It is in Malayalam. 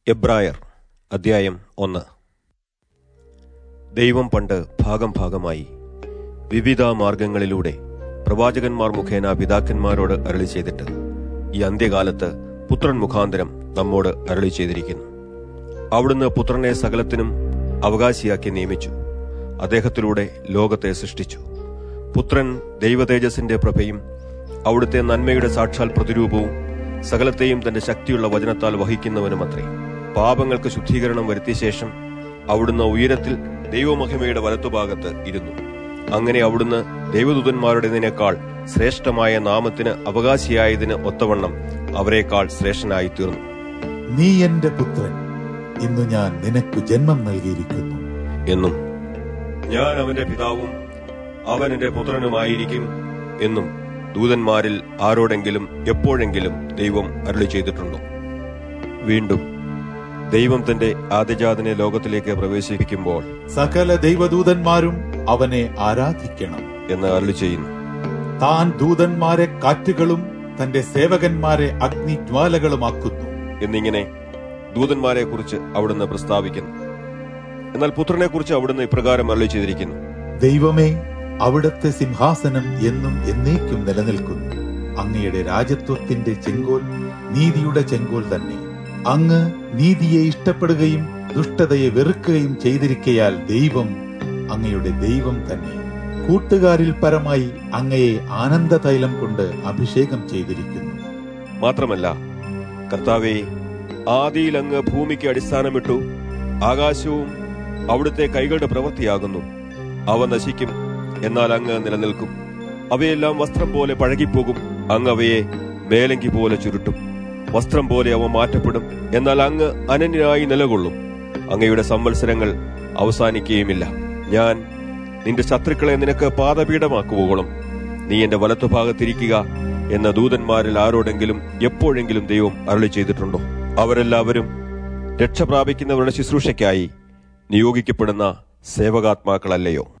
എബ്രായർ അധ്യായം 1. ദൈവം പണ്ട് ഭാഗം ഭാഗമായി വിവിധ മാർഗങ്ങളിലൂടെ പ്രവാചകന്മാർ മുഖേന പിതാക്കന്മാരോട് അരുളി ചെയ്തിട്ട് ഈ അന്ത്യകാലത്ത് പുത്രൻ മുഖാന്തരം നമ്മോട് അരുളി ചെയ്തിരിക്കുന്നു. അവിടുന്ന് പുത്രനെ സകലത്തിനും അവകാശിയാക്കി നിയമിച്ചു. അദ്ദേഹത്തിലൂടെ ലോകത്തെ സൃഷ്ടിച്ചു. പുത്രൻ ദൈവതേജസ്സിന്റെ പ്രഭയും അവിടുത്തെ നന്മയുടെ സാക്ഷാൽ പ്രതിരൂപവും സകലത്തെയും തന്റെ ശക്തിയുള്ള വചനത്താൽ വഹിക്കുന്നവനുമത്രേ. പാപങ്ങൾക്ക് ശുദ്ധീകരണം വരുത്തിയ ശേഷം അവിടുന്ന് ഉയരത്തിൽ ദൈവമഹിമയുടെ വലത്തുഭാഗത്ത് ഇരുന്നു. അങ്ങനെ അവിടുന്ന് ദൈവദൂതന്മാരുടേതിനേക്കാൾ ശ്രേഷ്ഠമായ നാമത്തിന് അവകാശിയായതിന് ഒത്തവണ്ണം അവരെക്കാൾ ശ്രേഷ്ഠനായി തീർന്നു. നീ എന്റെ പുത്രൻ, ഇന്നു ഞാൻ നിനക്ക് ജന്മം നൽകിയിരിക്കുന്നു എന്നും ഞാൻ അവന്റെ പിതാവും അവൻ എന്റെ പുത്രനുമായിരിക്കും എന്നും ദൂതന്മാരിൽ ആരോടെങ്കിലും എപ്പോഴെങ്കിലും ദൈവം അരുളി ചെയ്തിട്ടുണ്ടോ? വീണ്ടും ദൈവം തന്റെ ആദ്യജാതനെ ലോകത്തിലേക്ക് പ്രവേശിപ്പിക്കുമ്പോൾ സകല ദൈവദൂതന്മാരും അവനെ ആരാധിക്കണം എന്ന് അരുളി ചെയ്യുന്നു. താൻ ദൂതന്മാരെ കാറ്റുകളും തന്റെ സേവകന്മാരെ അഗ്നിജ്വാലകളുമാക്കുന്നു എന്നിങ്ങനെ ദൂതന്മാരെ കുറിച്ച് അവിടുന്ന് പ്രസ്താവിക്കുന്നു. എന്നാൽ പുത്രനെ കുറിച്ച് അവിടുന്ന് ഇപ്രകാരം അരുളി ചെയ്തിരിക്കുന്നു: ദൈവമേ, അവിടുത്തെ സിംഹാസനം എന്നും എന്നേക്കും നിലനിൽക്കുന്നു. അങ്ങയുടെ രാജത്വത്തിന്റെ ചെങ്കോൽ നീതിയുടെ ചെങ്കോൽ തന്നെ. അങ്ങ് നീതിയെ ഇഷ്ടപ്പെടുകയും ദുഷ്ടതയെ വെറുക്കുകയും ചെയ്തിരിക്കയാൽ ദൈവം അങ്ങയുടെ ദൈവം തന്നെ. കൂട്ടുകാരിൽ പരമായി അങ്ങയെ ആനന്ദതൈലം കൊണ്ട് അഭിഷേകം ചെയ്തിരിക്കുന്നു. മാത്രമല്ല കർത്താവേ, ആദിയിൽ അങ്ങ് ഭൂമിക്ക് അടിസ്ഥാനമിട്ടു. ആകാശവും അവിടുത്തെ കൈകളുടെ പ്രവൃത്തിയാകുന്നു. അവ നശിക്കും, എന്നാൽ അങ്ങ് നിലനിൽക്കും. അവയെല്ലാം വസ്ത്രം പോലെ പഴകിപ്പോകും. അങ്ങ് അവയെ മേലങ്കി പോലെ ചുരുട്ടും. വസ്ത്രം പോലെ അവ മാറ്റപ്പെടും, എന്നാൽ അങ്ങ് അനന്യനായി നിലകൊള്ളും. അങ്ങയുടെ സംവത്സരങ്ങൾ അവസാനിക്കുകയുമില്ല. ഞാൻ നിന്റെ ശത്രുക്കളെ നിനക്ക് പാദപീഠമാക്കുവോളം നീ എന്റെ വലത്തുഭാഗത്തിരിക്കുക എന്ന ദൂതന്മാരിൽ ആരോടെങ്കിലും എപ്പോഴെങ്കിലും ദൈവം അരുളി ചെയ്തിട്ടുണ്ടോ? അവരെല്ലാവരും രക്ഷ പ്രാപിക്കുന്നവരുടെ ശുശ്രൂഷയ്ക്കായി നിയോഗിക്കപ്പെടുന്ന സേവകാത്മാക്കളല്ലയോ?